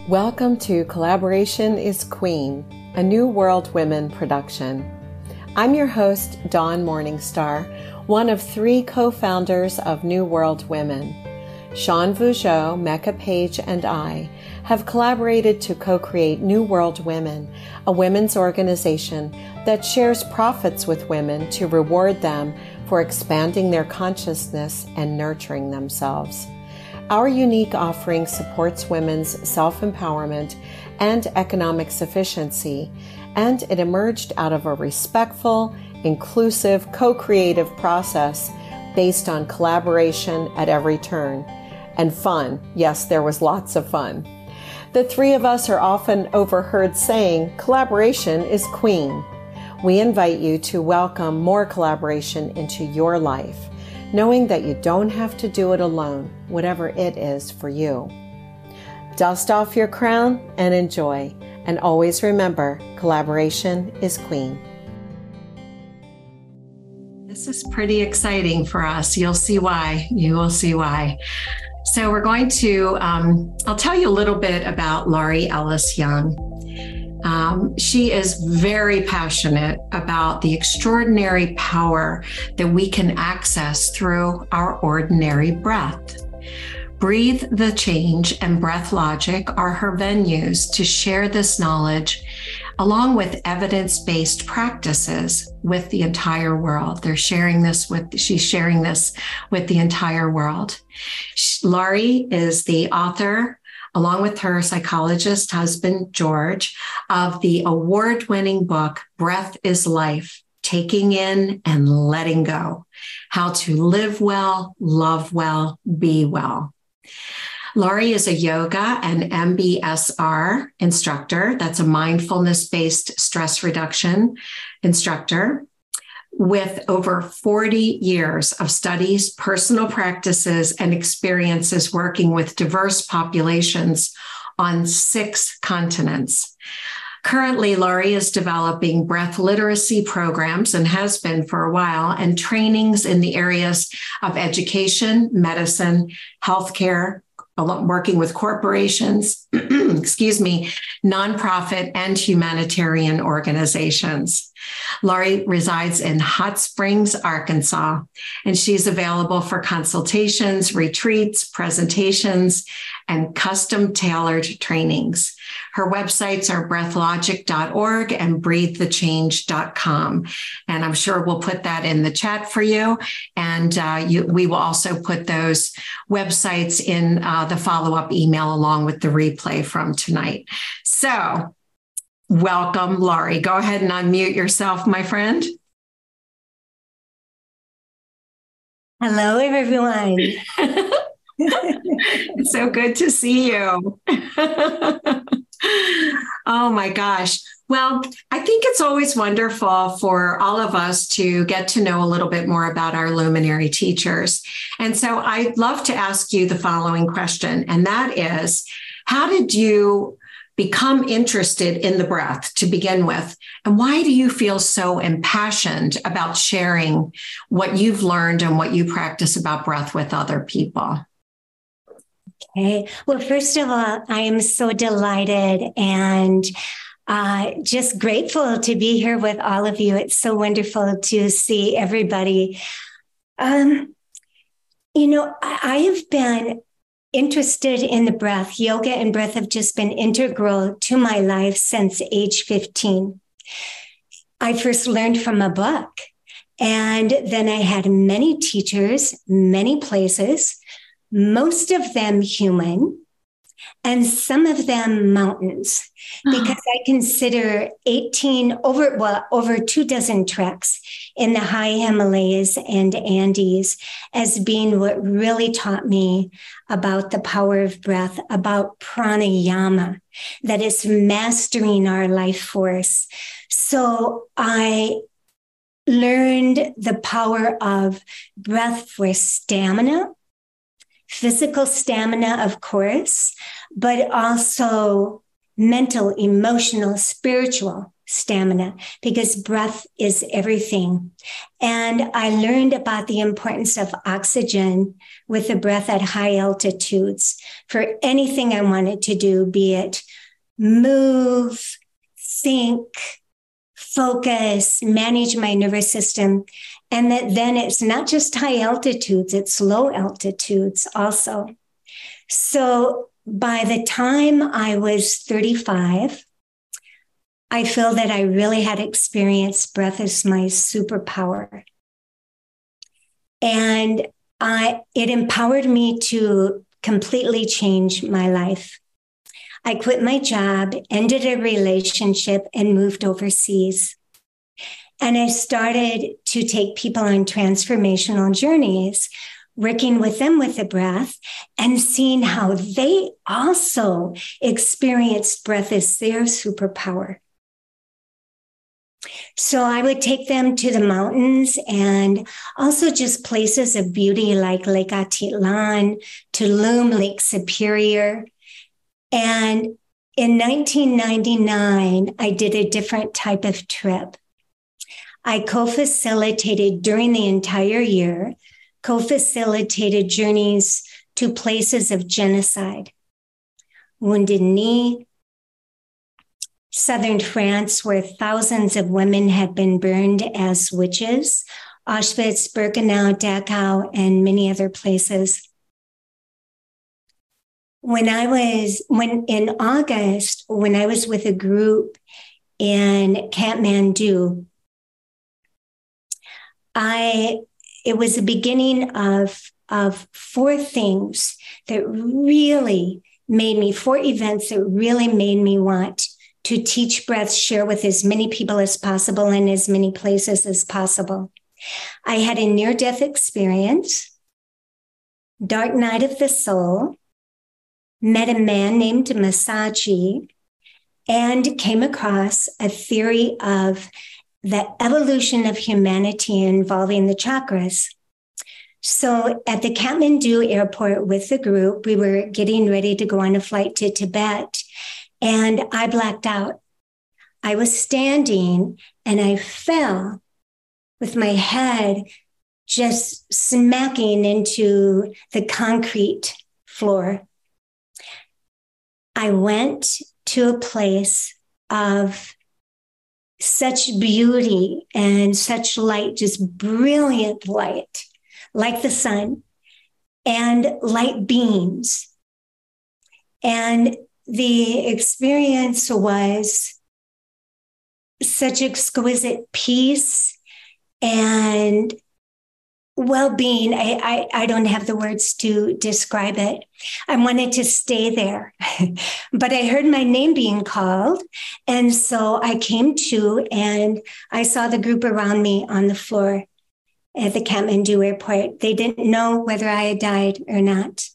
Welcome to Collaboration is Queen, a New World Women production. I'm your host, Dawn Morningstar, one of 3 co-founders of New World Women. Sean Vougeot, Mecca Page, and I have collaborated to co-create New World Women, a women's organization that shares profits with women to reward them for expanding their consciousness and nurturing themselves. Our unique offering supports women's self-empowerment and economic sufficiency, and it emerged out of a respectful, inclusive, co-creative process based on collaboration at every turn. And fun. Yes, there was lots of fun. The 3 of us are often overheard saying, collaboration is queen. We invite you to welcome more collaboration into your life, knowing that you don't have to do it alone, whatever it is for you. Dust off your crown and enjoy. And always remember, collaboration is queen. This is pretty exciting for us. You'll see why. You will see why. So we're going to, I'll tell you a little bit about Laurie Ellis Young. She is very passionate about the extraordinary power that we can access through our ordinary breath. Breathe the Change and Breath Logic are her venues to share this knowledge, along with evidence-based practices with the entire world. She's sharing this with the entire world. Laurie is the author, along with her psychologist husband, George, of the award-winning book, Breath is Life, Taking in and Letting Go, How to Live Well, Love Well, Be Well. Laurie is a yoga and MBSR instructor. That's a mindfulness-based stress reduction instructor with over 40 years of studies, personal practices, and experiences working with diverse populations on 6 continents. Currently, Laurie is developing breath literacy programs and has been for a while, and trainings in the areas of education, medicine, healthcare, working with corporations, nonprofit and humanitarian organizations. Laurie resides in Hot Springs, Arkansas, and she's available for consultations, retreats, presentations, and custom-tailored trainings. Her websites are breathlogic.org and breathethechange.com. And I'm sure we'll put that in the chat for you. And we will also put those websites in the follow-up email along with the replay from tonight. So welcome, Laurie. Go ahead and unmute yourself, my friend. Hello, everyone. It's so good to see you. Oh my gosh. Well, I think it's always wonderful for all of us to get to know a little bit more about our luminary teachers. And so I'd love to ask you the following question, and that is, how did you become interested in the breath to begin with? And why do you feel so impassioned about sharing what you've learned and what you practice about breath with other people? Okay. Well, first of all, I am so delighted and just grateful to be here with all of you. It's so wonderful to see everybody. I have been interested in the breath. Yoga and breath have just been integral to my life since age 15. I first learned from a book, and then I had many teachers, many places, most of them human, and some of them mountains, because I consider over 24 treks in the high Himalayas and Andes as being what really taught me about the power of breath, about pranayama, that is mastering our life force. So I learned the power of breath for stamina, physical stamina, of course, but also mental, emotional, spiritual stamina, because breath is everything. And I learned about the importance of oxygen with the breath at high altitudes for anything I wanted to do, be it move, think, focus, manage my nervous system. And that then it's not just high altitudes, it's low altitudes also. So by the time I was 35, I feel that I really had experienced breath as my superpower. And it empowered me to completely change my life. I quit my job, ended a relationship, and moved overseas. And I started to take people on transformational journeys, working with them with the breath and seeing how they also experienced breath as their superpower. So I would take them to the mountains and also just places of beauty like Lake Atitlan, Tulum, Lake Superior. And in 1999, I did a different type of trip. I co-facilitated during the entire year, co-facilitated journeys to places of genocide. Wounded Knee, southern France, where thousands of women had been burned as witches, Auschwitz, Birkenau, Dachau, and many other places. In August, when I was with a group in Kathmandu, it was the beginning of 4 things that really made me, 4 events that really made me want to teach breath, share with as many people as possible in as many places as possible. I had a near-death experience, dark night of the soul, met a man named Masaji, and came across a theory of the evolution of humanity involving the chakras. So at the Kathmandu airport with the group, we were getting ready to go on a flight to Tibet, and I blacked out. I was standing and I fell with my head just smacking into the concrete floor. I went to a place of such beauty and such light, just brilliant light, like the sun, and light beams. And the experience was such exquisite peace and well-being. I don't have the words to describe it. I wanted to stay there, but I heard my name being called. And so I came to, and I saw the group around me on the floor at the Kathmandu airport. They didn't know whether I had died or not.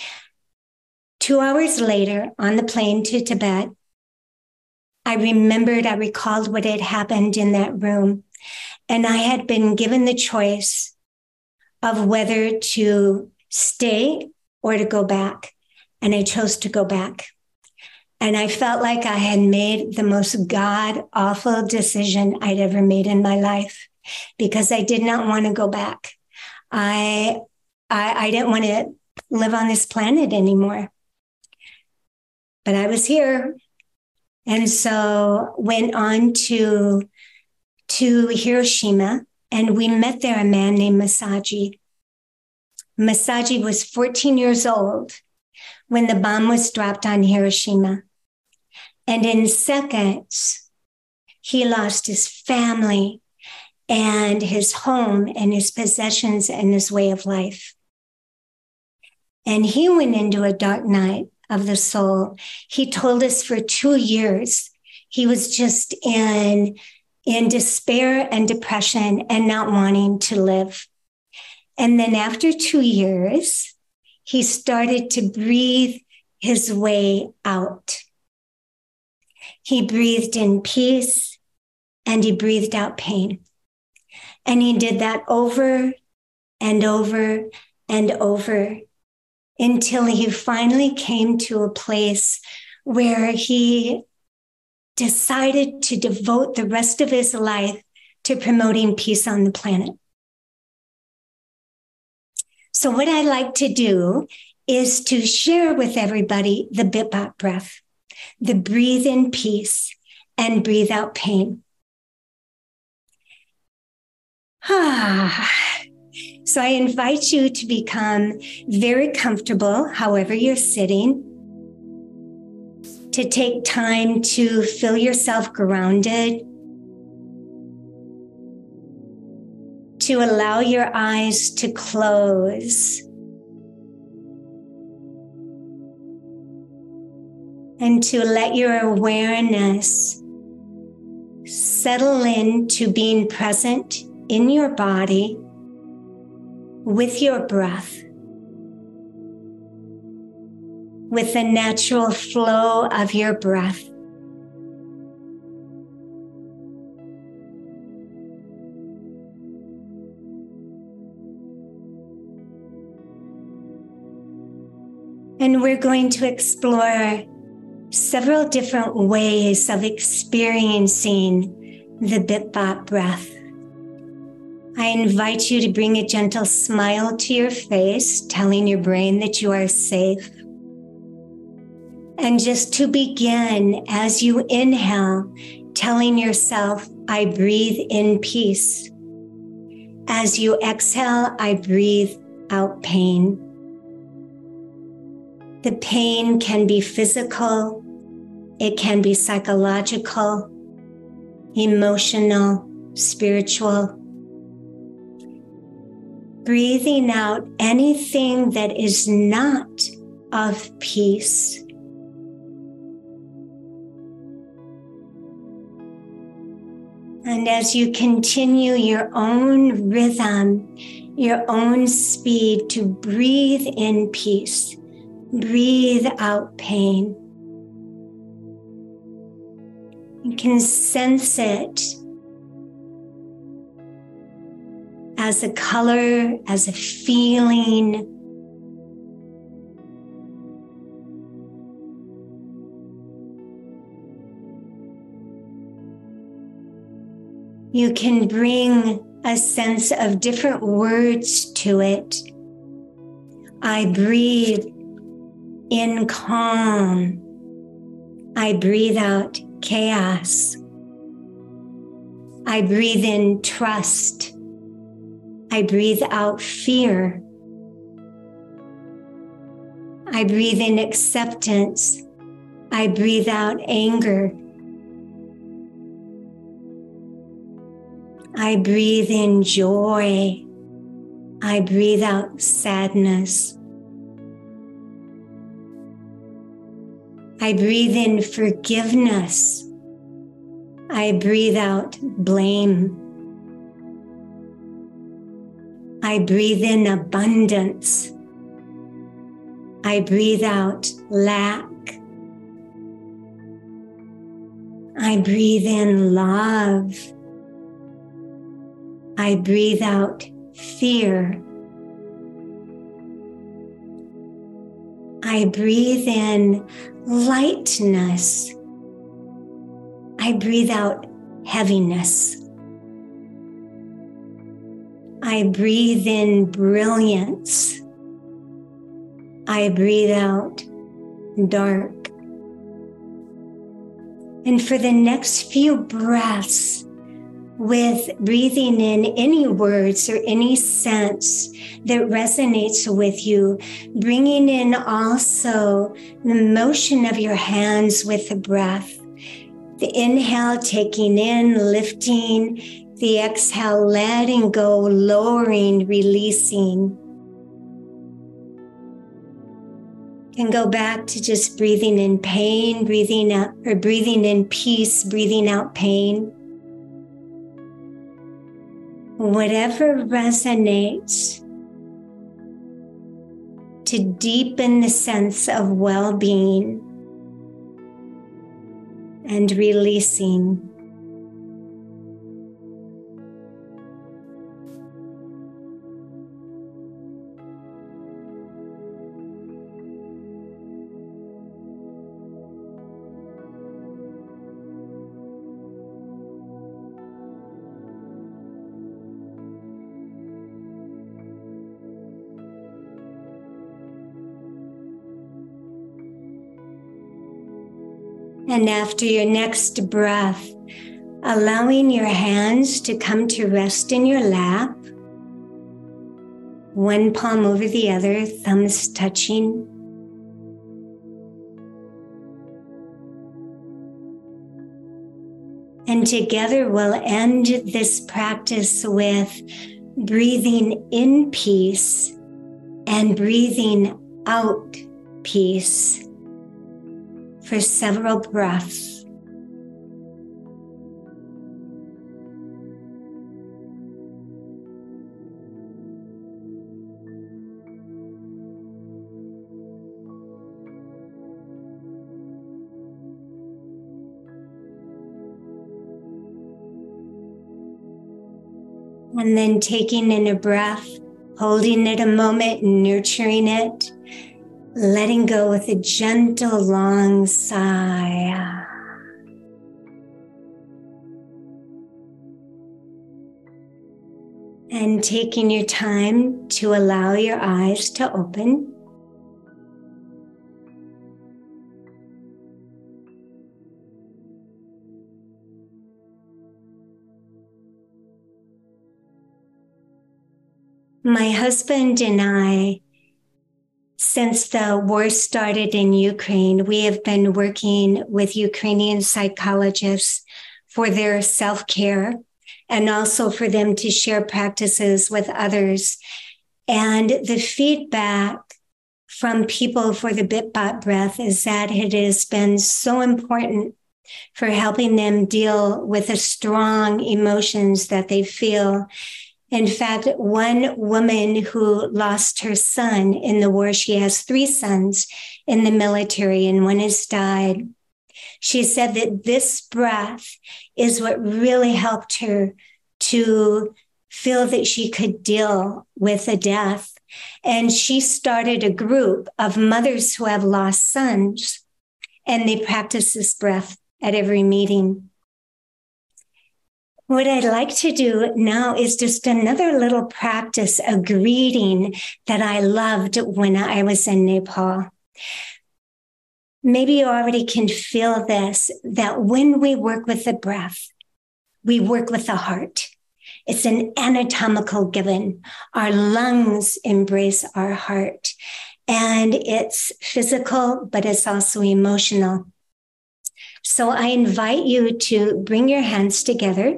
2 hours later, on the plane to Tibet, I recalled what had happened in that room. And I had been given the choice of whether to stay or to go back. And I chose to go back. And I felt like I had made the most god-awful decision I'd ever made in my life, because I did not want to go back. I didn't want to live on this planet anymore. But I was here. And so went on to Hiroshima, and we met there a man named Masaji. Masaji was 14 years old when the bomb was dropped on Hiroshima. And in seconds, he lost his family and his home and his possessions and his way of life. And he went into a dark night of the soul. He told us for 2 years, he was just in despair and depression and not wanting to live. And then after 2 years, he started to breathe his way out. He breathed in peace and he breathed out pain. And he did that over and over and over until he finally came to a place where he decided to devote the rest of his life to promoting peace on the planet. So what I like to do is to share with everybody the BitBot breath, the breathe in peace and breathe out pain. So I invite you to become very comfortable, however you're sitting, to take time to feel yourself grounded, to allow your eyes to close, and to let your awareness settle into being present in your body with your breath, with the natural flow of your breath. And we're going to explore several different ways of experiencing the BitBot breath. I invite you to bring a gentle smile to your face, telling your brain that you are safe. And just to begin, as you inhale, telling yourself, I breathe in peace. As you exhale, I breathe out pain. The pain can be physical, it can be psychological, emotional, spiritual. Breathing out anything that is not of peace. And as you continue your own rhythm, your own speed to breathe in peace, breathe out pain. You can sense it as a color, as a feeling. You can bring a sense of different words to it. I breathe in calm. I breathe out chaos. I breathe in trust. I breathe out fear. I breathe in acceptance. I breathe out anger. I breathe in joy. I breathe out sadness. I breathe in forgiveness. I breathe out blame. I breathe in abundance. I breathe out lack. I breathe in love. I breathe out fear. I breathe in lightness. I breathe out heaviness. I breathe in brilliance. I breathe out dark. And for the next few breaths, with breathing in any words or any sense that resonates with you, bringing in also the motion of your hands with the breath. The inhale, taking in, lifting. The exhale, letting go, lowering, releasing. And go back to just breathing in pain, breathing out, or breathing in peace, breathing out pain. Whatever resonates to deepen the sense of well-being and releasing. And after your next breath, allowing your hands to come to rest in your lap, one palm over the other, thumbs touching. And together we'll end this practice with breathing in peace and breathing out peace for several breaths. And then taking in a breath, holding it a moment, nurturing it, letting go with a gentle, long sigh. And taking your time to allow your eyes to open. My husband and I, since the war started in Ukraine, we have been working with Ukrainian psychologists for their self-care and also for them to share practices with others. And the feedback from people for the BitBot breath is that it has been so important for helping them deal with the strong emotions that they feel. In fact, one woman who lost her son in the war, she has 3 sons in the military and one has died. She said that this breath is what really helped her to feel that she could deal with a death. And she started a group of mothers who have lost sons, and they practice this breath at every meeting. What I'd like to do now is just another little practice, a greeting that I loved when I was in Nepal. Maybe you already can feel this, that when we work with the breath, we work with the heart. It's an anatomical given. Our lungs embrace our heart. And it's physical, but it's also emotional. So I invite you to bring your hands together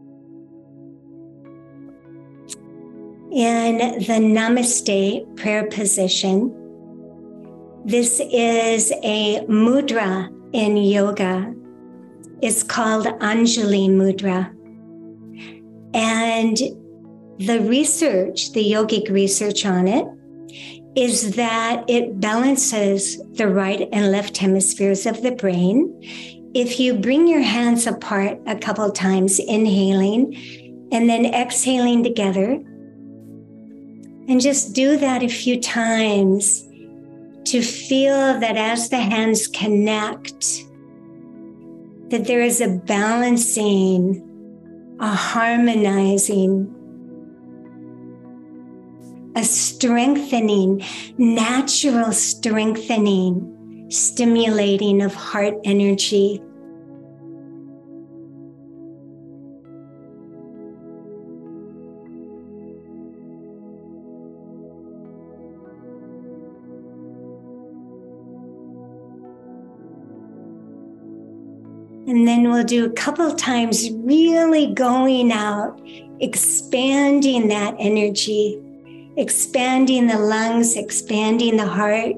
in the Namaste prayer position. This is a mudra in yoga. It's called Anjali Mudra. And the research, the yogic research on it, is that it balances the right and left hemispheres of the brain. If you bring your hands apart a couple times, inhaling and then exhaling together, and just do that a few times to feel that as the hands connect, that there is a balancing, a harmonizing, a strengthening, natural strengthening, stimulating of heart energy. And then we'll do a couple times really going out, expanding that energy, expanding the lungs, expanding the heart.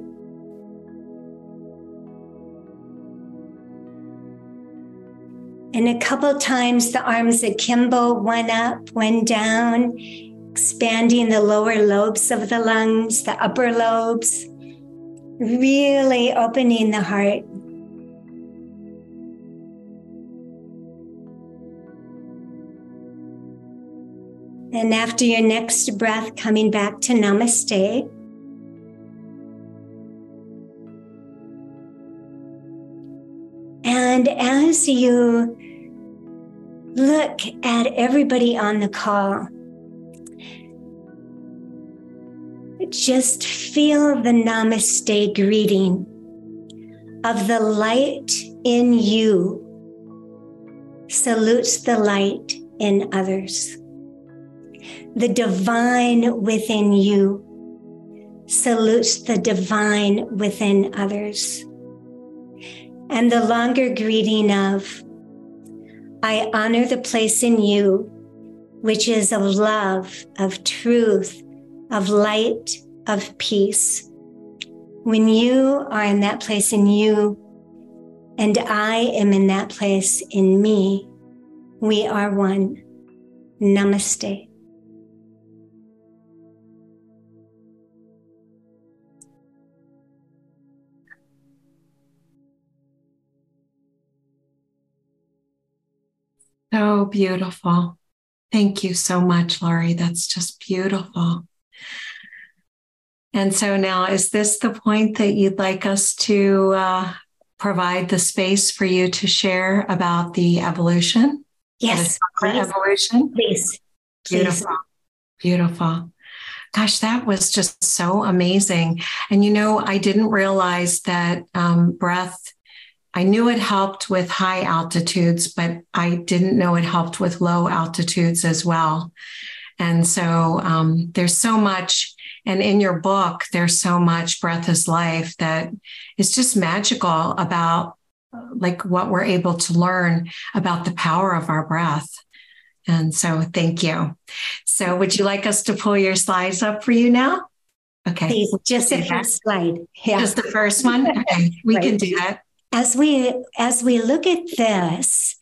And a couple times the arms akimbo, one up, one down, expanding the lower lobes of the lungs, the upper lobes, really opening the heart. And after your next breath, coming back to Namaste. And as you look at everybody on the call, just feel the Namaste greeting of the light in you salutes the light in others. The divine within you salutes the divine within others. And the longer greeting of, I honor the place in you, which is of love, of truth, of light, of peace. When you are in that place in you, and I am in that place in me, we are one. Namaste. So beautiful. Thank you so much, Laurie. That's just beautiful. And so now, is this the point that you'd like us to provide the space for you to share about the evolution? Yes, please. Evolution? Please. Beautiful. Please. Beautiful. Gosh, that was just so amazing. And, I didn't realize that breath, I knew it helped with high altitudes, but I didn't know it helped with low altitudes as well. And so there's so much, and in your book, there's so much Breath is Life that is just magical about like what we're able to learn about the power of our breath. And so thank you. So would you like us to pull your slides up for you now? Okay. Please, just the first slide. Yeah. Just the first one? Okay, we can do that. As we look at this,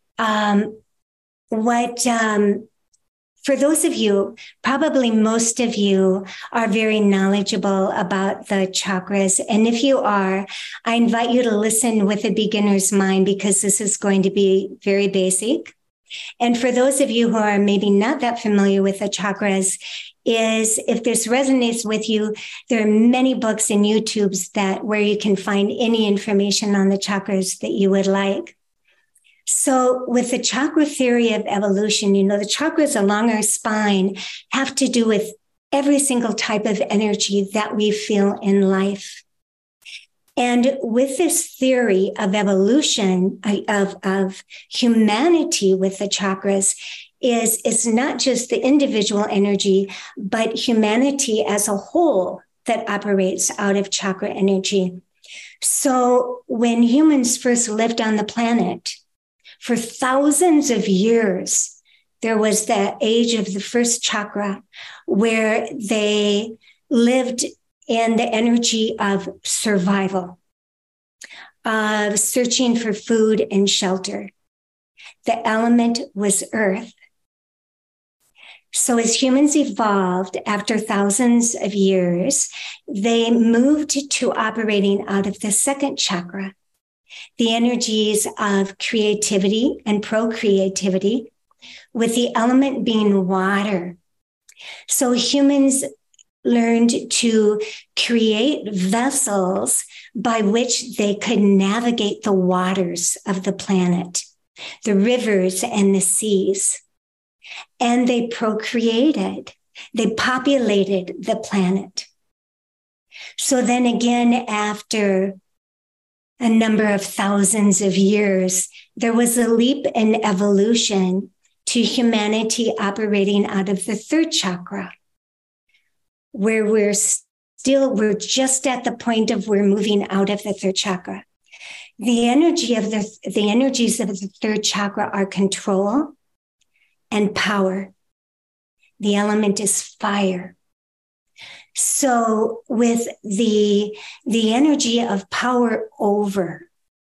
for those of you, probably most of you are very knowledgeable about the chakras. And if you are, I invite you to listen with a beginner's mind because this is going to be very basic. And for those of you who are maybe not that familiar with the chakras, if this resonates with you, there are many books and YouTubes where you can find any information on the chakras that you would like. So with the chakra theory of evolution, the chakras along our spine have to do with every single type of energy that we feel in life. And with this theory of evolution, of humanity with the chakras, it's not just the individual energy, but humanity as a whole that operates out of chakra energy. So when humans first lived on the planet, for thousands of years, there was the age of the first chakra where they lived in the energy of survival, of searching for food and shelter. The element was earth. So as humans evolved after thousands of years, they moved to operating out of the second chakra, the energies of creativity and procreativity, with the element being water. So humans learned to create vessels by which they could navigate the waters of the planet, the rivers and the seas. And they procreated, they populated the planet. So then again, after a number of thousands of years, there was a leap in evolution to humanity operating out of the third chakra, where we're just at the point of we're moving out of the third chakra. The energies of the third chakra are control and power. The element is fire. So with the energy of power over,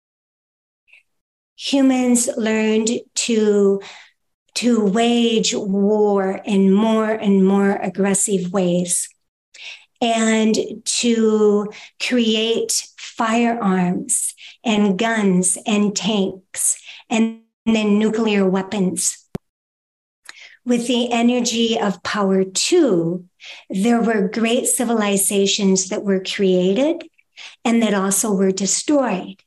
humans learned to wage war in more and more aggressive ways and to create firearms and guns and tanks and then nuclear weapons. With the energy of power too, there were great civilizations that were created and that also were destroyed.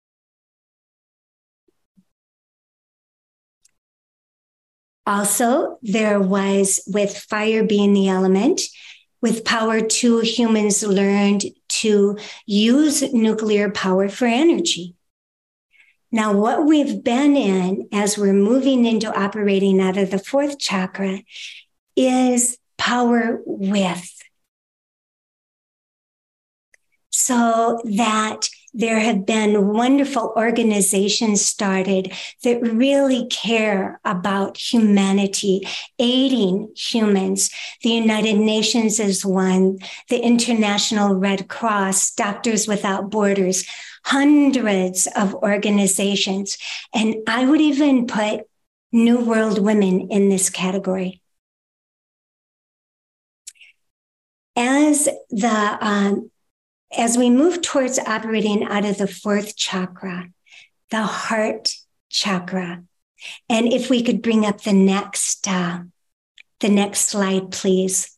Also, there was, with fire being the element, with power too, humans learned to use nuclear power for energy. Now, what we've been in as we're moving into operating out of the fourth chakra is power with. So that there have been wonderful organizations started that really care about humanity, aiding humans. The United Nations is one, the International Red Cross, Doctors Without Borders, hundreds of organizations. And I would even put New World Women in this category. As we move towards operating out of the fourth chakra, the heart chakra, and if we could bring up the next slide, please.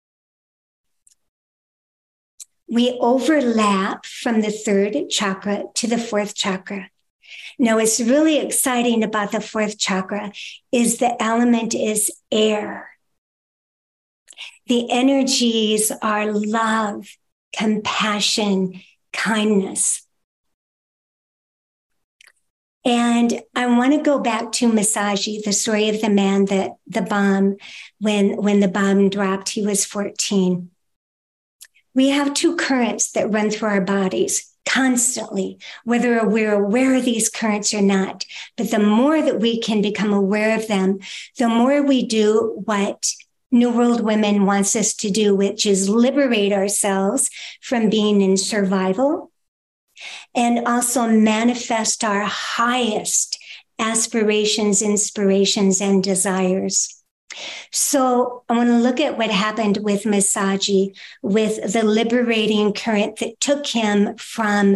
We overlap from the third chakra to the fourth chakra. Now, what's really exciting about the fourth chakra is the element is air. The energies are love, compassion, kindness. And I want to go back to Masaji, the story of the man that the bomb, when the bomb dropped, he was 14. We have two currents that run through our bodies constantly, whether we're aware of these currents or not. But the more that we can become aware of them, the more we do what New World Women wants us to do, which is liberate ourselves from being in survival and also manifest our highest aspirations, inspirations, and desires. So I want to look at what happened with Masaji, with the liberating current that took him from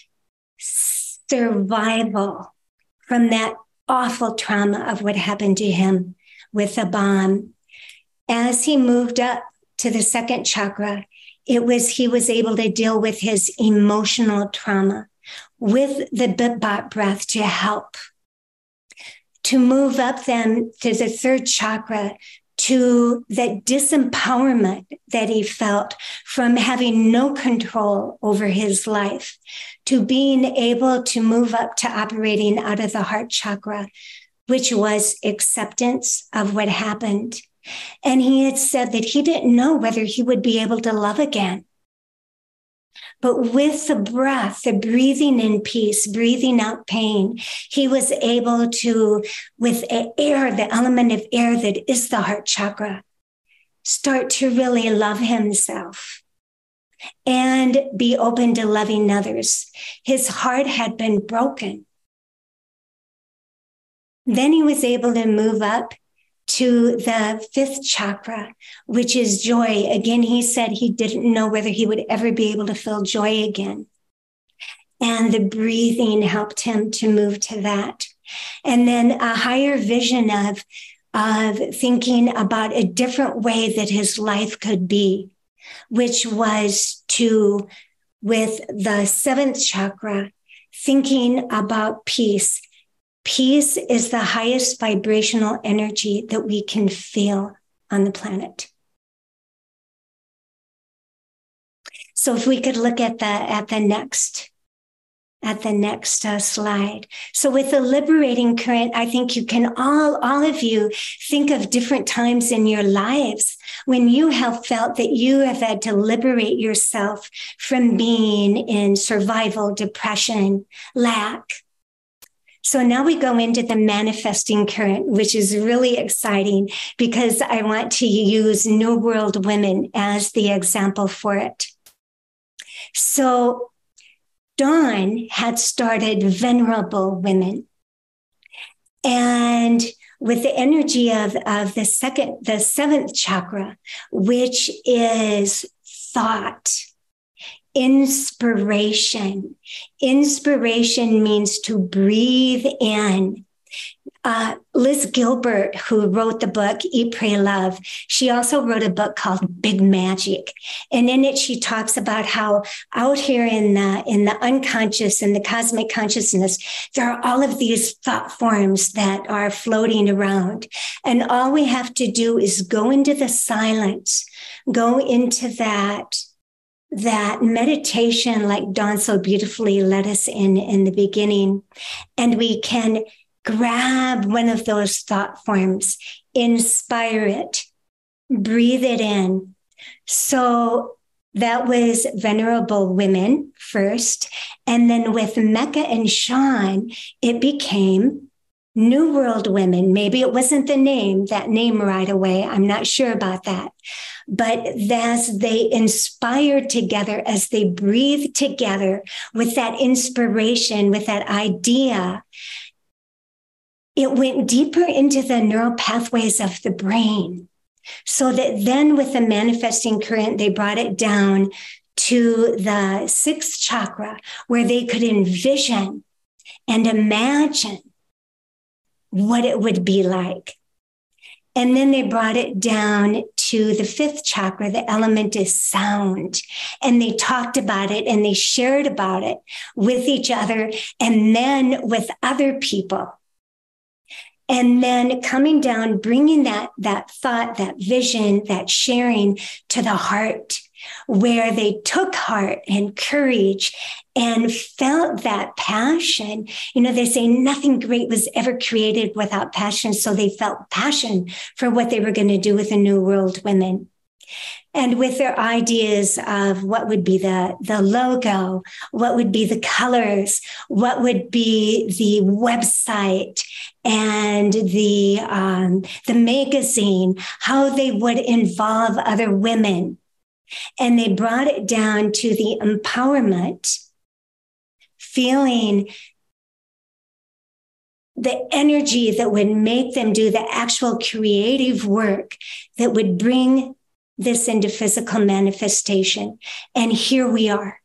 survival, from that awful trauma of what happened to him with the bomb. As he moved up to the second chakra, he was able to deal with his emotional trauma with the Bitbot breath to help. To move up then to the third chakra, to that disempowerment that he felt from having no control over his life, to being able to move up to operating out of the heart chakra, which was acceptance of what happened. And he had said that he didn't know whether he would be able to love again. But with the breath, the breathing in peace, breathing out pain, he was able to, with air, the element of air that is the heart chakra, start to really love himself and be open to loving others. His heart had been broken. Then he was able to move up to the fifth chakra, which is joy. Again, he said he didn't know whether he would ever be able to feel joy again. And the breathing helped him to move to that. And then a higher vision of thinking about a different way that his life could be, which was to, with the seventh chakra, thinking about peace. Peace is the highest vibrational energy that we can feel on the planet. So if we could look at the next slide. So with the liberating current, I think you can all of you think of different times in your lives when you have felt that you have had to liberate yourself from being in survival, depression, lack. So now we go into the manifesting current, which is really exciting because I want to use New World Women as the example for it. So Dawn had started Venerable Women. And with the energy of the seventh chakra, which is thought, inspiration. Inspiration means to breathe in. Liz Gilbert, who wrote the book Eat, Pray, Love, she also wrote a book called Big Magic. And in it, she talks about how out here in the unconscious and the cosmic consciousness, there are all of these thought forms that are floating around. And all we have to do is go into the silence, go into that that meditation, like Dawn so beautifully led us in the beginning, and we can grab one of those thought forms, inspire it, breathe it in. So that was Venerable Women first. And then with Mecca and Sean, it became New World Women. Maybe it wasn't that name right away. I'm not sure about that. But as they inspired together, as they breathed together with that inspiration, with that idea, it went deeper into the neural pathways of the brain. So that then with the manifesting current, they brought it down to the sixth chakra, where they could envision and imagine what it would be like. And then they brought it down to the fifth chakra. The element is sound. And they talked about it and they shared about it with each other and then with other people. And then coming down, bringing that thought, that vision, that sharing to the heart, where they took heart and courage and felt that passion. You know, they say nothing great was ever created without passion. So they felt passion for what they were going to do with the New World Women. And with their ideas of what would be the logo, what would be the colors, what would be the website and the magazine, how they would involve other women. And they brought it down to the empowerment, feeling the energy that would make them do the actual creative work that would bring this into physical manifestation. And here we are.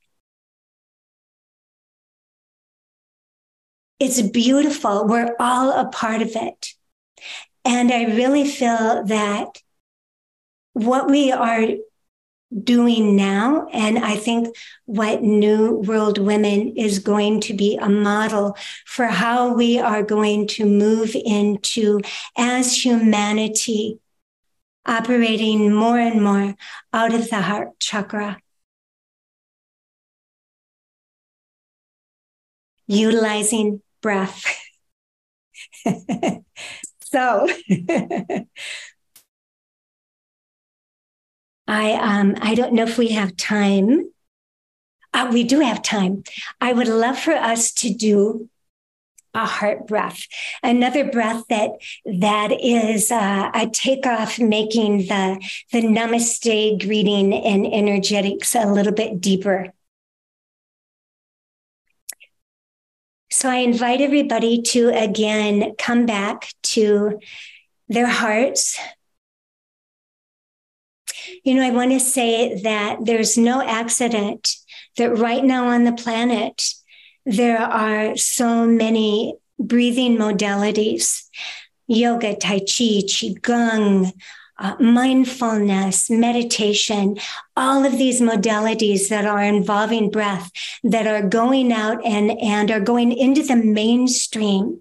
It's beautiful. We're all a part of it. And I really feel that what we are doing now, and I think what New World Women is going to be a model for how we are going to move into as humanity, operating more and more out of the heart chakra, utilizing breath. So I don't know if we have time. We do have time. I would love for us to do a heart breath, another breath that is a takeoff, making the namaste greeting and energetics a little bit deeper. So I invite everybody to again come back to their hearts. You know, I want to say that there's no accident that right now on the planet, there are so many breathing modalities: yoga, tai chi, qigong, mindfulness, meditation, all of these modalities that are involving breath that are going out and are going into the mainstream.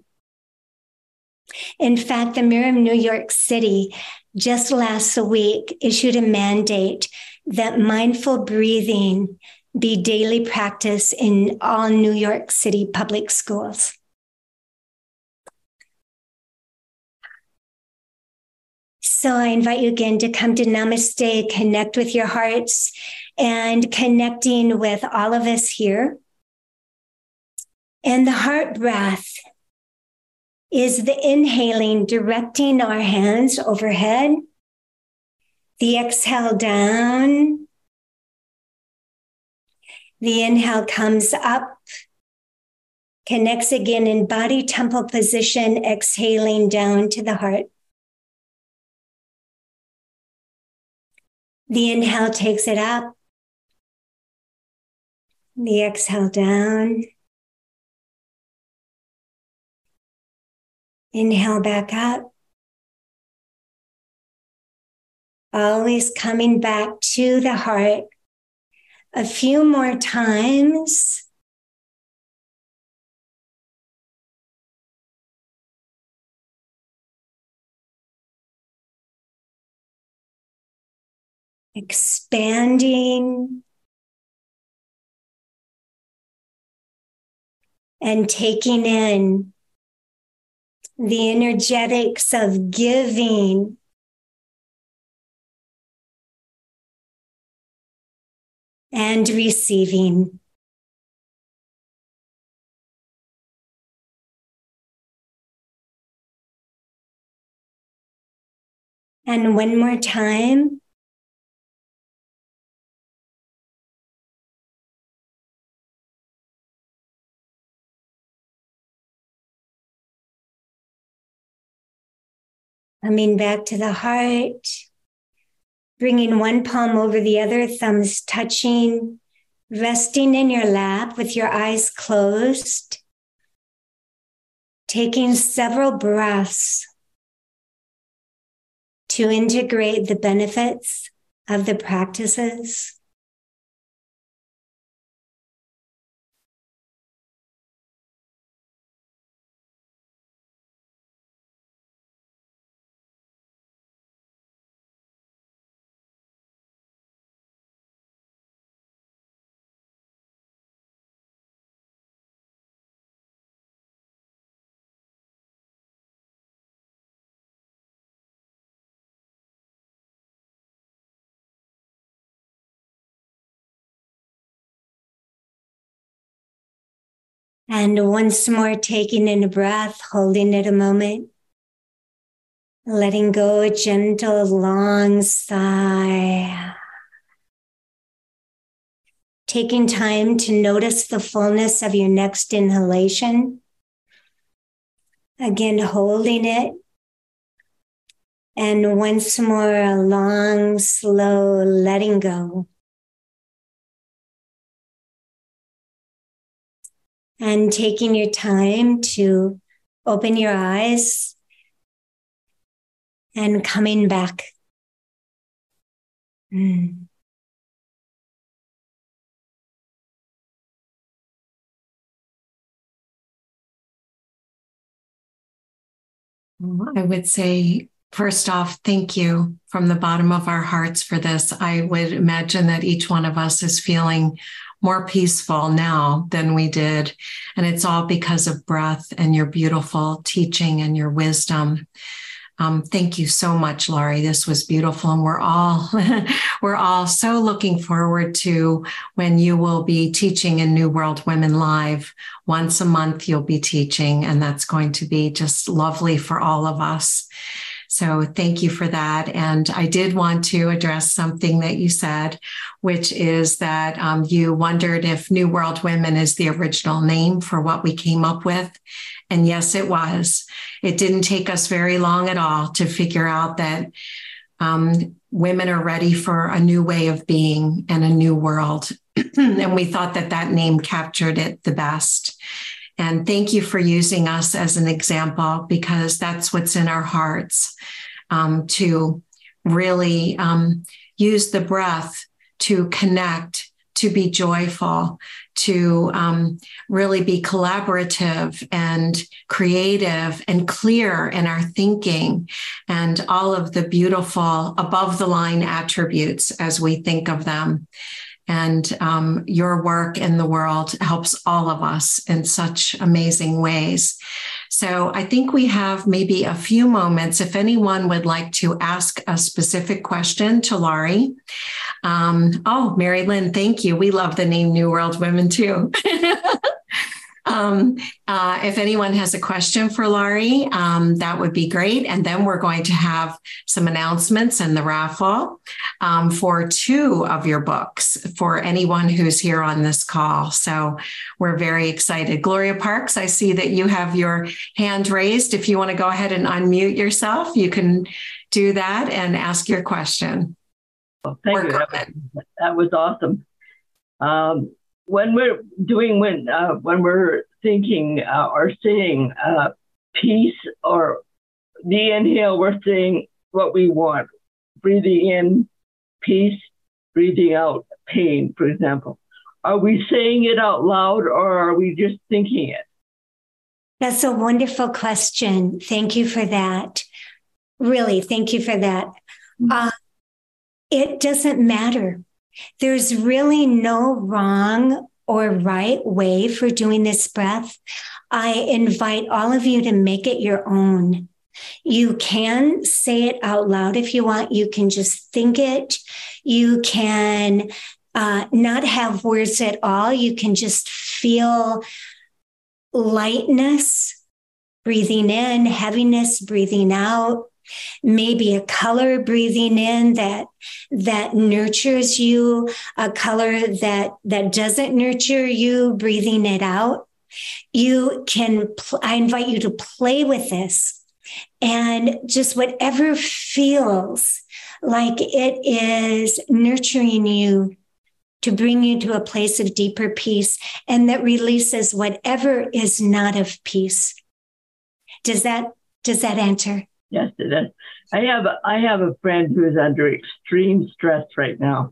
In fact, the Mayor of New York City just last week issued a mandate that mindful breathing be daily practice in all New York City public schools. So I invite you again to come to Namaste, connect with your hearts, and connecting with all of us here. And the heart breath is the inhaling, directing our hands overhead. The exhale down. The inhale comes up, connects again in body temple position, exhaling down to the heart. The inhale takes it up. The exhale down. Inhale back up. Always coming back to the heart. A few more times. Expanding and taking in the energetics of giving and receiving. And one more time. Coming back to the heart, bringing one palm over the other, thumbs touching, resting in your lap with your eyes closed, taking several breaths to integrate the benefits of the practices. And once more, taking in a breath, holding it a moment, letting go a gentle, long sigh. Taking time to notice the fullness of your next inhalation. Again, holding it. And once more, a long, slow letting go. And taking your time to open your eyes and coming back. I would say, first off, thank you from the bottom of our hearts for this. I would imagine that each one of us is feeling more peaceful now than we did. And it's all because of breath and your beautiful teaching and your wisdom. Thank you so much, Laurie. This was beautiful. And we're all so looking forward to when you will be teaching in New World Women Live. Once a month, you'll be teaching, and that's going to be just lovely for all of us. So thank you for that. And I did want to address something that you said, which is that you wondered if New World Women is the original name for what we came up with. And yes, it was. It didn't take us very long at all to figure out that women are ready for a new way of being and a new world. And we thought that that name captured it the best. And thank you for using us as an example, because that's what's in our hearts, to really use the breath to connect, to be joyful, to really be collaborative and creative and clear in our thinking, and all of the beautiful above the line attributes as we think of them. And your work in the world helps all of us in such amazing ways. So I think we have maybe a few moments if anyone would like to ask a specific question to Laurie. Mary Lynn, thank you. We love the name New World Women too. If anyone has a question for Laurie, that would be great. And then we're going to have some announcements and the raffle for 2 of your books for anyone who's here on this call. So we're very excited. Gloria Parks, I see that you have your hand raised. If you want to go ahead and unmute yourself, you can do that and ask your question. Well, thank you. That was awesome. When we're thinking or saying peace, or the inhale, we're saying what we want. Breathing in peace, breathing out pain, for example. Are we saying it out loud, or are we just thinking it? That's a wonderful question. Thank you for that. Really, thank you for that. It doesn't matter. There's really no wrong or right way for doing this breath, I invite all of you to make it your own. You can say it out loud if you want. You can just think it. You can not have words at all. You can just feel lightness, breathing in, heaviness, breathing out. Maybe a color breathing in that nurtures you, a color that doesn't nurture you, breathing it out. I invite you to play with this and just whatever feels like it is nurturing you to bring you to a place of deeper peace and that releases whatever is not of peace. Does that answer? Yes, it is. I have a friend who is under extreme stress right now.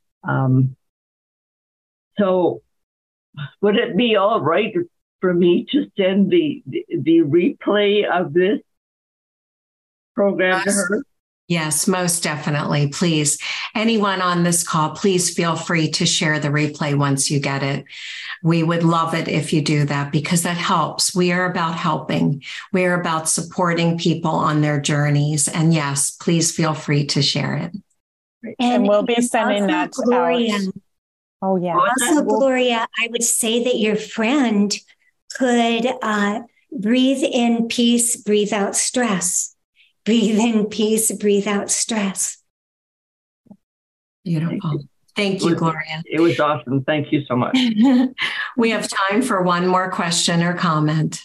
So would it be all right for me to send the replay of this program to her? Yes, most definitely. Please. Anyone on this call, please feel free to share the replay once you get it. We would love it if you do that because that helps. We are about helping. We are about supporting people on their journeys. And yes, please feel free to share it. And we'll be sending that Gloria, out. Oh, yeah. Also, Gloria, I would say that your friend could breathe in peace, breathe out stress. Breathe in peace, breathe out stress. Beautiful. Thank you, Gloria. It was awesome. Thank you so much. We have time for one more question or comment.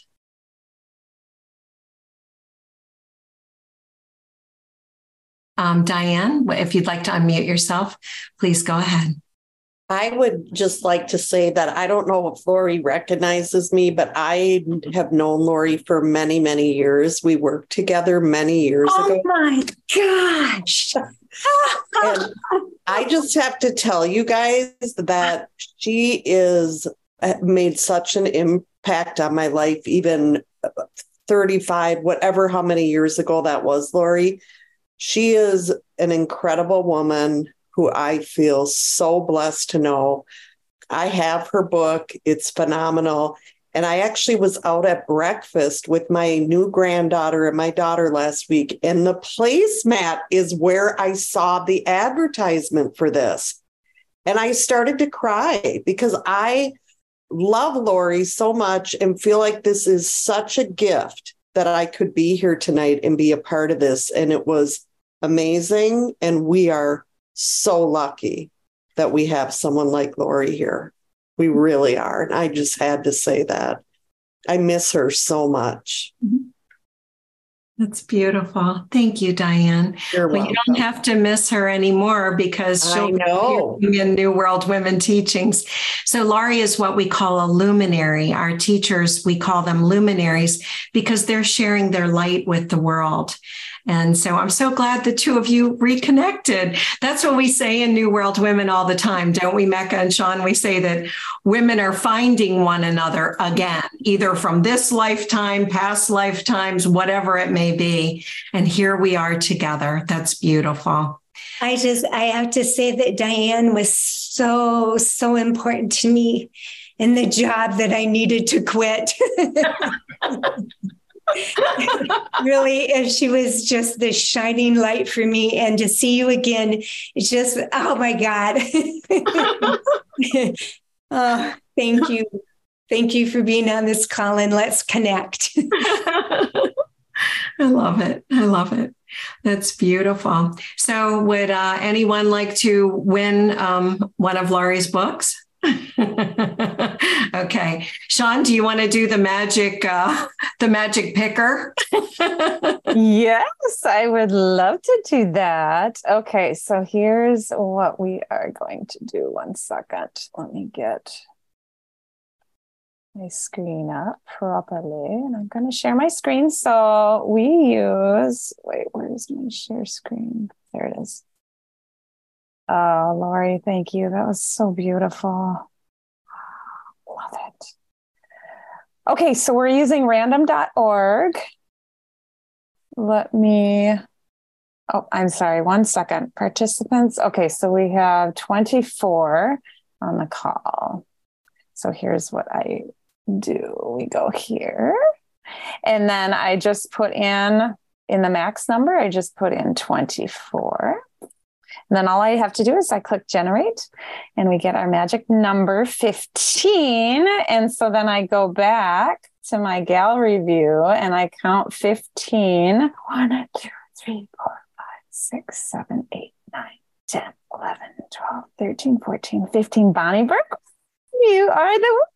Diane, if you'd like to unmute yourself, please go ahead. I would just like to say that I don't know if Lori recognizes me, but I have known Lori for many, many years. We worked together many years ago. Oh my gosh. And I just have to tell you guys that she made such an impact on my life, even 35, whatever, how many years ago that was, Lori. She is an incredible woman who I feel so blessed to know. I have her book. It's phenomenal. And I actually was out at breakfast with my new granddaughter and my daughter last week. And the placemat is where I saw the advertisement for this. And I started to cry because I love Lori so much and feel like this is such a gift that I could be here tonight and be a part of this. And it was amazing. And we are so lucky that we have someone like Lori here. We really are. And I just had to say that. I miss her so much. That's beautiful. Thank you, Diane. You're welcome. You don't have to miss her anymore because she'll be in New World Women Teachings. So Laurie is what we call a luminary. Our teachers, we call them luminaries because they're sharing their light with the world. And so I'm so glad the two of you reconnected. That's what we say in New World Women all the time, don't we, Mecca and Sean? We say that women are finding one another again, either from this lifetime, past lifetimes, whatever it may be. And here we are together. That's beautiful. I have to say that Diane was so important to me in the job that I needed to quit. Really, she was just the shining light for me. And to see you again, it's just, oh my God. Thank you. Thank you for being on this call and let's connect. I love it. I love it. That's beautiful. So would anyone like to win one of Laurie's books? Okay. Sean, do you want to do the magic picker? Yes, I would love to do that. Okay, so here's what we are going to do. 1 second. Let me get my screen up properly. And I'm going to share my screen. So we use, where's my share screen? There it is. Oh, Laurie, thank you. That was so beautiful. Love it. Okay, so we're using random.org. I'm sorry, 1 second. Participants. Okay, so we have 24 on the call. So here's what I do. We go here. And then I just put in the max number, I just put in 24. And then all I have to do is I click generate and we get our magic number 15. And so then I go back to my gallery view and I count 15. 1, 2, 3, 4, 5, 6, 7, 8, 9, 10, 11, 12, 13, 14, 15. Bonnie Burke, you are the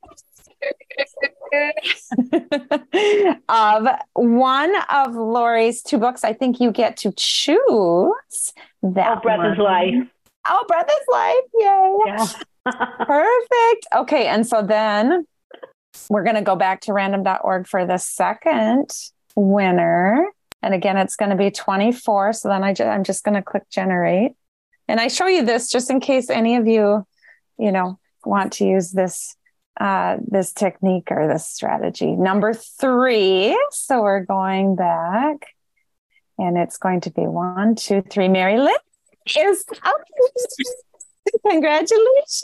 of one of Lori's 2 books. I think you get to choose that. Breath is Life. Oh, Breath is Life. Yay. Yeah. Perfect. Okay. And so then we're going to go back to random.org for the second winner. And again, it's going to be 24. So then I'm just going to click generate. And I show you this just in case any of you, want to use this technique or this strategy. Number 3. So we're going back and it's going to be 1, 2, 3. Mary Lynn is up. Congratulations.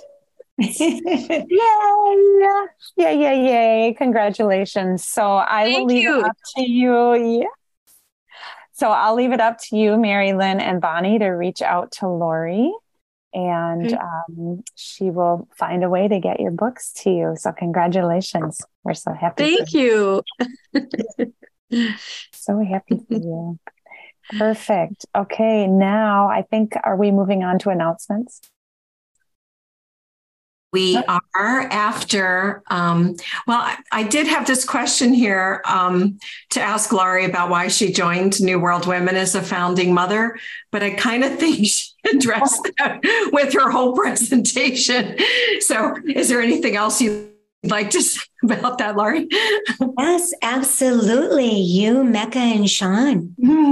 Yay. Congratulations. So I will leave it up to you. Yeah. So I'll leave it up to you, Mary Lynn and Bonnie, to reach out to Lori. And she will find a way to get your books to you. So congratulations. We're so happy. Thank you. So happy for you. Perfect. Okay. Now I think, are we moving on to announcements? We are after, I did have this question here to ask Laurie about why she joined New World Women as a founding mother, but I kind of think she addressed that with her whole presentation. So is there anything else you'd like to say about that, Laurie? Yes, absolutely. You, Mecca and Sean.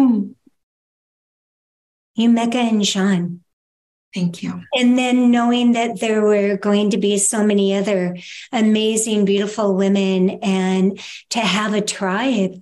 You, Mecca and Sean. Thank you. And then knowing that there were going to be so many other amazing, beautiful women and to have a tribe.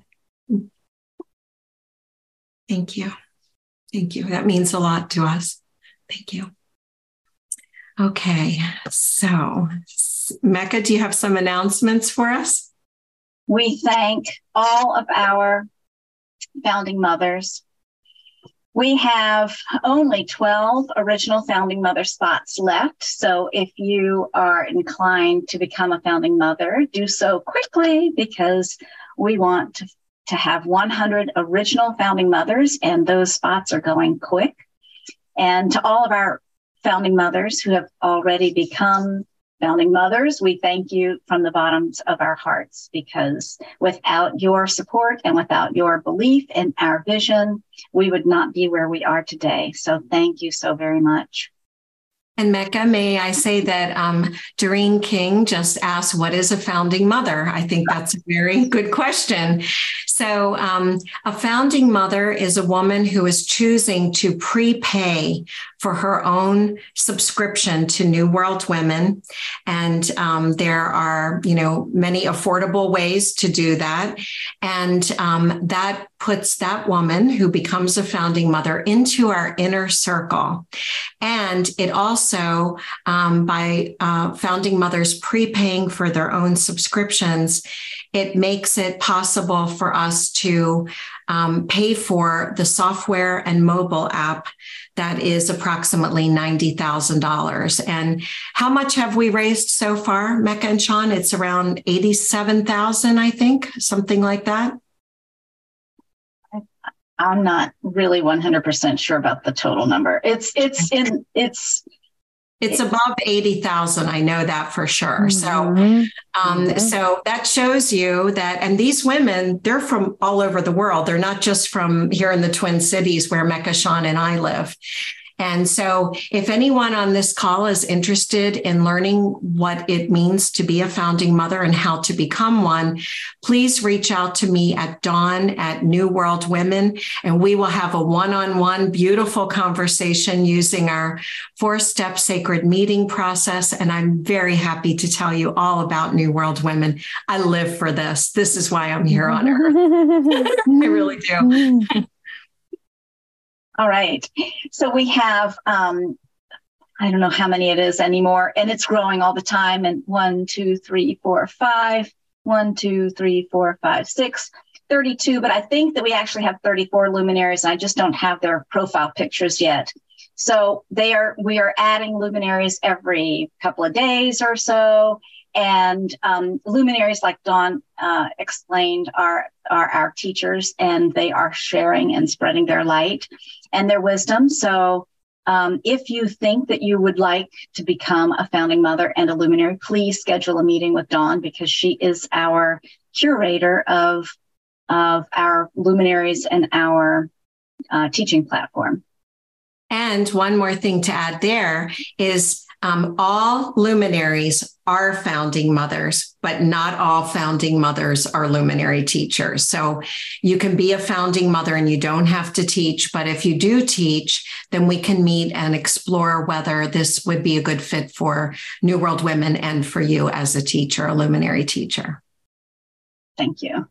Thank you. Thank you. That means a lot to us. Thank you. Okay. So, Mecca, do you have some announcements for us? We thank all of our founding mothers. We have only 12 original founding mother spots left. So if you are inclined to become a founding mother, do so quickly because we want to have 100 original founding mothers and those spots are going quick. And to all of our founding mothers who have already become founding mothers, we thank you from the bottoms of our hearts, because without your support and without your belief in our vision, we would not be where we are today. So thank you so very much. And Mecca, may I say that Doreen King just asked, what is a founding mother? I think that's a very good question. So a founding mother is a woman who is choosing to prepay for her own subscription to New World Women. And there are, many affordable ways to do that. And that puts that woman who becomes a founding mother into our inner circle. And it also, by founding mothers prepaying for their own subscriptions, it makes it possible for us to pay for the software and mobile app that is approximately $90,000. And how much have we raised so far, Mecca and Sean? It's around 87,000, I think, something like that. I'm not really 100% sure about the total number. It's above 80,000. I know that for sure. So that shows you that, and these women, they're from all over the world. They're not just from here in the Twin Cities where Mecca, Sean, and I live. And so if anyone on this call is interested in learning what it means to be a founding mother and how to become one, please reach out to me at Dawn at New World Women, and we will have a one-on-one beautiful conversation using our 4-step sacred meeting process. And I'm very happy to tell you all about New World Women. I live for this. This is why I'm here on Earth. I really do. All right. So we have I don't know how many it is anymore, and it's growing all the time. And 1, 2, 3, 4, 5, 1, 2, 3, 4, 5, 6, 32. But I think that we actually have 34 luminaries, and I just don't have their profile pictures yet. So we are adding luminaries every couple of days or so. And luminaries, like Dawn explained, are our teachers, and they are sharing and spreading their light and their wisdom. So if you think that you would like to become a founding mother and a luminary, please schedule a meeting with Dawn, because she is our curator of our luminaries and our teaching platform. And one more thing to add there is all luminaries are founding mothers, but not all founding mothers are luminary teachers. So you can be a founding mother and you don't have to teach, but if you do teach, then we can meet and explore whether this would be a good fit for New World Women and for you as a teacher, a luminary teacher. Thank you.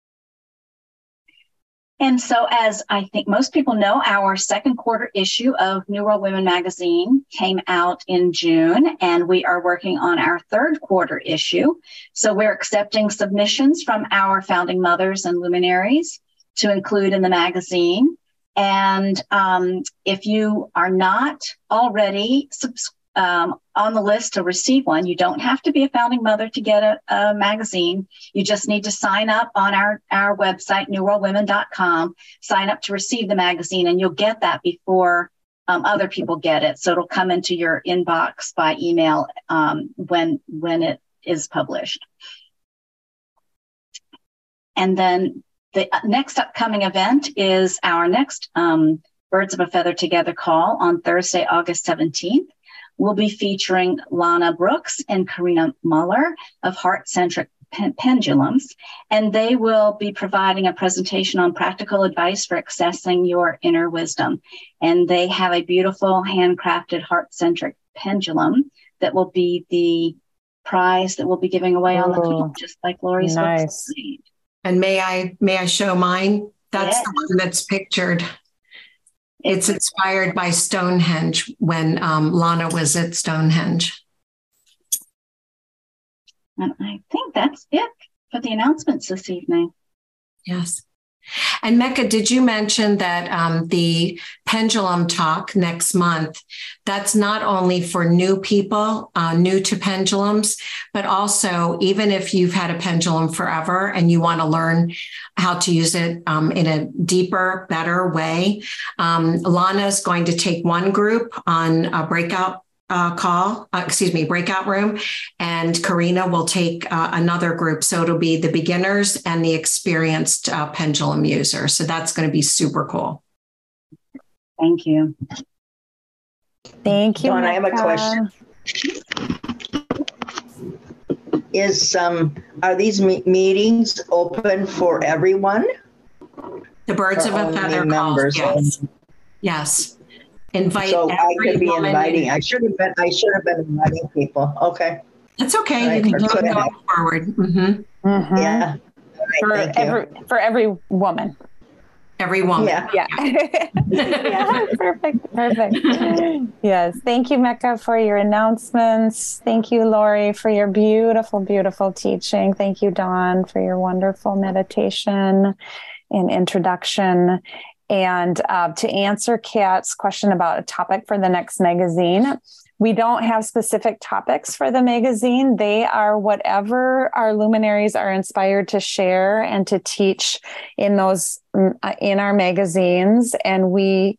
And so, as I think most people know, our second quarter issue of New World Women magazine came out in June, and we are working on our third quarter issue. So we're accepting submissions from our founding mothers and luminaries to include in the magazine. And if you are not already on the list to receive one, you don't have to be a founding mother to get a magazine. You just need to sign up on our website, newworldwomen.com, sign up to receive the magazine, and you'll get that before other people get it. So it'll come into your inbox by email when it is published. And then the next upcoming event is our next Birds of a Feather Together call on Thursday, August 17th. We'll be featuring Lana Brooks and Karina Muller of Heart-Centric Pendulums, and they will be providing a presentation on practical advice for accessing your inner wisdom. And they have a beautiful handcrafted heart-centric pendulum that will be the prize that we'll be giving away on the call, just like Lori's nice. website. And may I show mine? That's Yes. the one that's pictured. It's inspired by Stonehenge when Lana was at Stonehenge. And I think that's it for the announcements this evening. Yes. And Mecca, did you mention that the pendulum talk next month, that's not only for new people, new to pendulums, but also even if you've had a pendulum forever and you want to learn how to use it in a deeper, better way, Lana is going to take one group on a breakout breakout room, and Karina will take another group. So it'll be the beginners and the experienced pendulum user. So that's going to be super cool. Thank you. Thank you. Dawn, I have a question. Are these meetings open for everyone? The Birds of a Feather calls, yes. Yes. Invite. So I could be woman. inviting. I should have been inviting people. Okay. That's okay. Right, You can keep going forward. Mm-hmm. Mm-hmm. Yeah. Right, For every woman. Every woman. Yeah. Yeah. Perfect. Yes. Thank you, Mecca, for your announcements. Thank you, Lori, for your beautiful, beautiful teaching. Thank you, Dawn, for your wonderful meditation and introduction. And to answer Kat's question about a topic for the next magazine, we don't have specific topics for the magazine. They are whatever our luminaries are inspired to share and to teach in our magazines. And we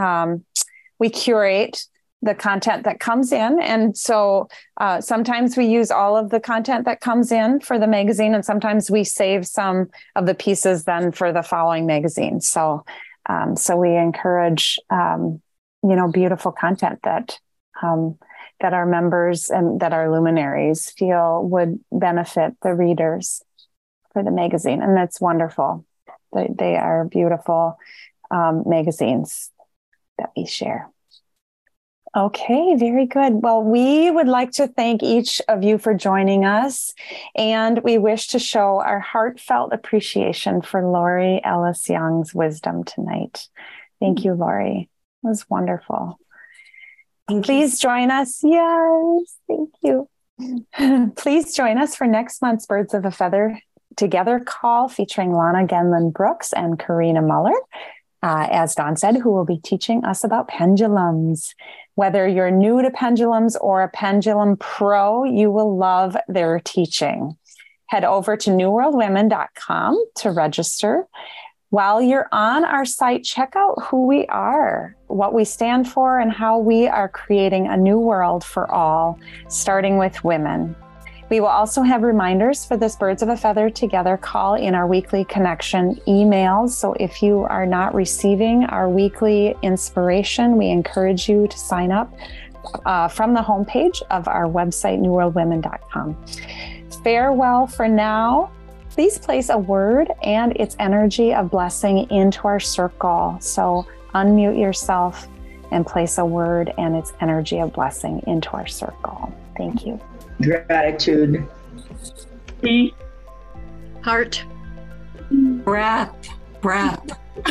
curate the content that comes in. And so sometimes we use all of the content that comes in for the magazine, and sometimes we save some of the pieces then for the following magazine. So we encourage, beautiful content that our members and that our luminaries feel would benefit the readers for the magazine. And that's wonderful. They are beautiful magazines that we share. Okay, very good. Well, we would like to thank each of you for joining us, and we wish to show our heartfelt appreciation for Lori Ellis Young's wisdom tonight. Thank you, Lori. It was wonderful. Please join us. Yes, thank you. Please join us for next month's Birds of a Feather Together call featuring Lana Genlin Brooks and Karina Muller, as Dawn said, who will be teaching us about pendulums. Whether you're new to pendulums or a pendulum pro, you will love their teaching. Head over to newworldwomen.com to register. While you're on our site, check out who we are, what we stand for, and how we are creating a new world for all, starting with women. We will also have reminders for this Birds of a Feather Together call in our weekly connection emails. So if you are not receiving our weekly inspiration, we encourage you to sign up from the homepage of our website, newworldwomen.com. Farewell for now. Please place a word and its energy of blessing into our circle. So unmute yourself and place a word and its energy of blessing into our circle. Thank you. Gratitude. Peace. Heart. Breath. Breath.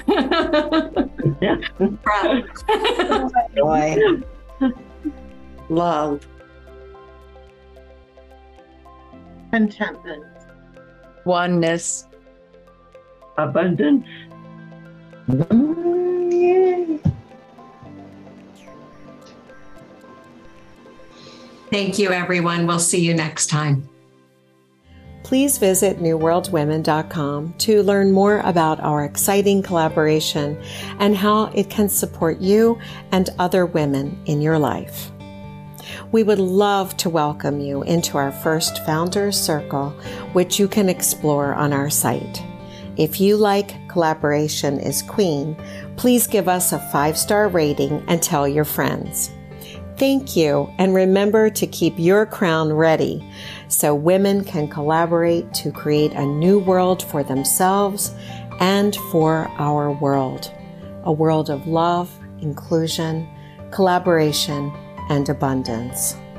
Breath. Joy. Love. Contentment. Oneness. Abundance. Thank you, everyone. We'll see you next time. Please visit newworldwomen.com to learn more about our exciting collaboration and how it can support you and other women in your life. We would love to welcome you into our first Founders Circle, which you can explore on our site. If you like Collaboration is Queen, please give us a 5-star rating and tell your friends. Thank you, and remember to keep your crown ready so women can collaborate to create a new world for themselves and for our world. A world of love, inclusion, collaboration, and abundance.